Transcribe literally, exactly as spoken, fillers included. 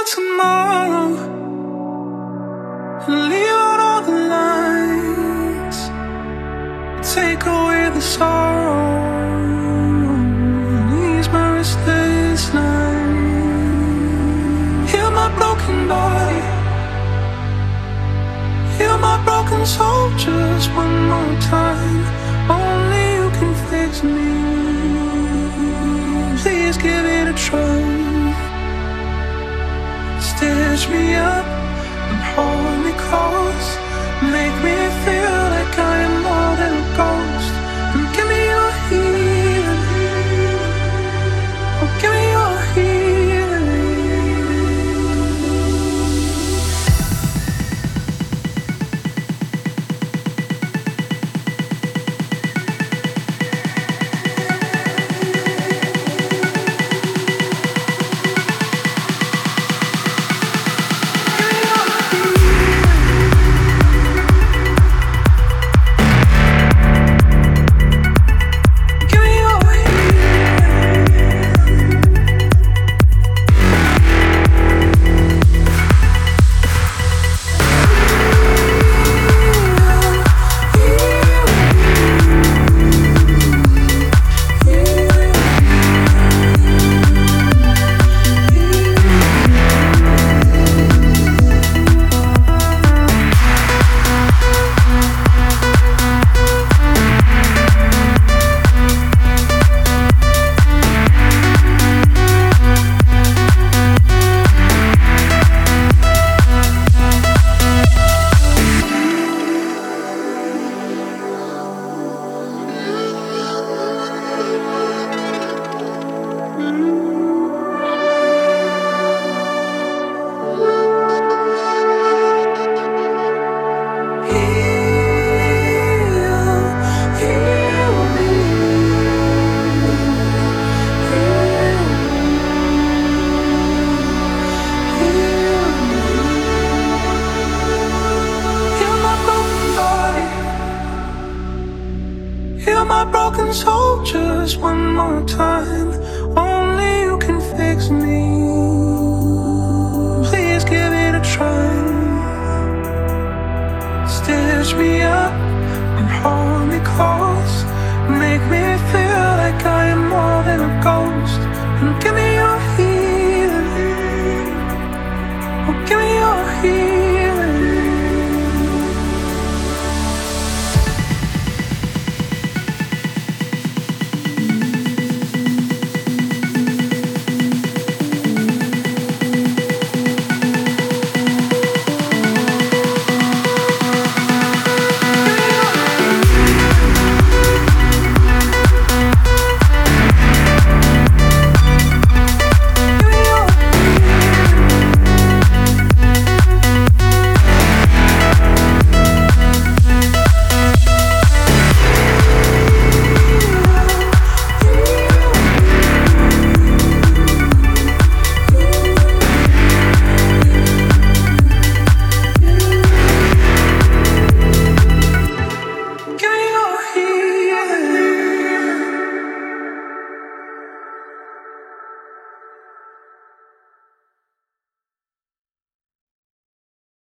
tomorrow and leave out all the lines. Take away the sorrow and ease my restless night. Heal my broken body, heal my broken soul just one more time. Only you can fix me. Please give it a try. Stitch me up and hold me close. Make me feel like I am more than a ghost. And give me your healing. Oh, give me your healing. Heal my broken soul just one more time.